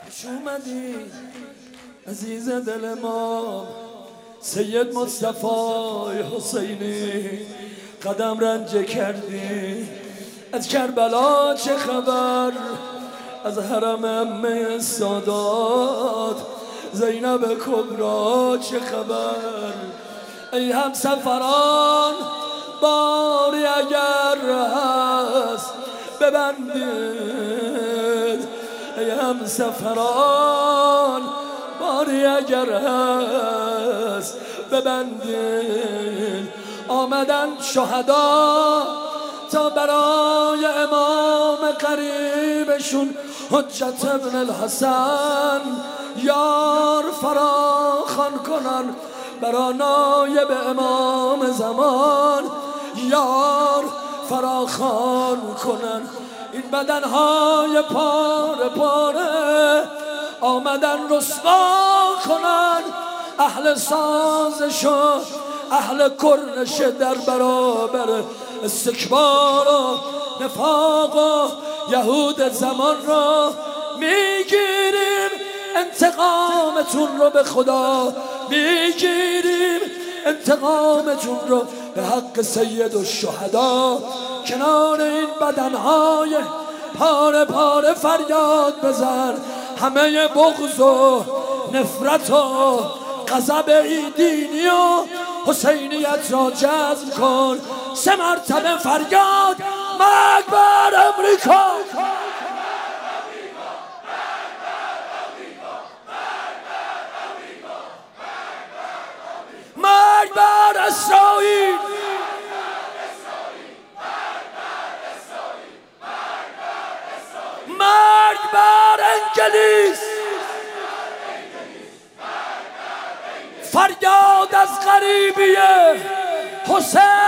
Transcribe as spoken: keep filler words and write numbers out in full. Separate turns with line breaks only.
خوش اومدی عزیز دل ما سید مصطفی حسینی، قدم رنجه کردی از کربلا چه خبر، از حرم امه سادات زینب کبرا چه خبر. ای همسفران باری اگر هست ببندید، ای همسفران باری اگر هست ببندید. آمدن شهدا تا برای امام قریبشون حجت ابن الحسن یار فراخوان کنن، برا نایب امام زمان یار فراخوان کنن. این بدنهای پاره پاره آمدن رسوا کنن، اهل سازشو اهل کرنش در برابر استکبار و نفاق و یهود زمان رو میگیریم، انتقامتون رو به خدا میگیریم، انتقامتون رو به حق سید الشهدا. کنار این بدنهای پاره پاره فریاد بزن، همه بغض و نفرت و غضب دینی و حسینیت را جذب کن. سه مرتبه فریاد مرگ بر امریکا، مرگ بر اسرائیل، مرگ بر انگلیس، فریاد از غریبیه حسین.